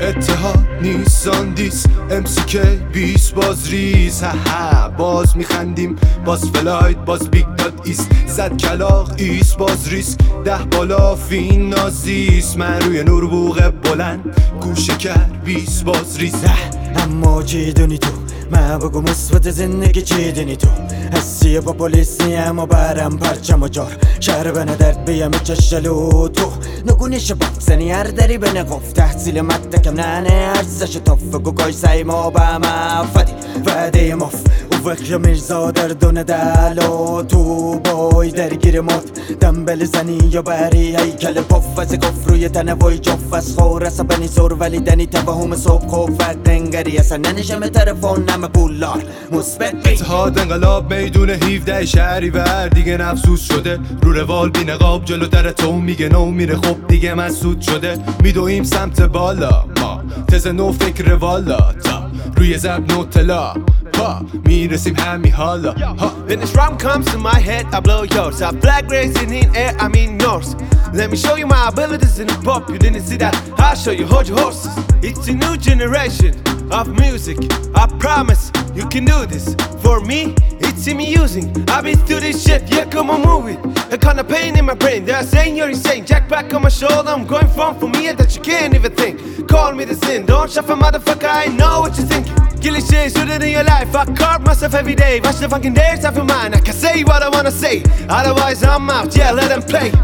اتحاد نیسان دیس MCK 20 باز ریز باز میخندیم باز فلایت باز بیگ داد ایست زد کلاق ایست باز ریسک 10 بالا فین نازیست من روی نور بوغ بلند گوشه کرد 20 باز ریز اما چی دونی تو من بگو مثبت زندگی چی دونی تو حسیه با پلیسی اما برم پرچم و جار شهر بنه درد بیم چشلو تو نگونیش بفزنی هر دری بنه قف تحصیل مدکم ننه ارزش تف بگو کاش سعی ما به مفدی وعده مف و وقت مرزا در دونه دلو تو بای درگیر مد دنبل زنی یا بری هیکل پف از گفت روی تنه وای جف از خور عصبانی سور ولی دنی توهم صبح خوف دنگری اصلا ننشم تلفن نم پولار مثبت اتحاد انقلاب میدون 17 شهریور دیگه نفسوس شده رو روال بی نقاب جلو در تو میگه نو میره خب دیگه مسعود شده میدویم سمت بالا ما تز نو فکر والا تا روی زب نوتلا میرسیم همی حالا When this rhyme comes to my head, I blow yours. I flag raising in air, I mean yours. Let me show you my abilities in the pop. You didn't see that? I'll show you, hold your horses. It's a new generation of music. I promise you can do this. For me, it's amusing. I've been through this shit, yeah, come on, move it. A kind of pain in my brain. They're saying you're insane. Jack back on my shoulder, I'm going for me that you can't even think. Call me the sin, don't shuffle, motherfucker. I know what you're thinking. Killing shit, shooting in your life. I carve myself every day. Watch the fucking days of your mind. I can say what I wanna say. Otherwise, I'm out. Yeah, let them play.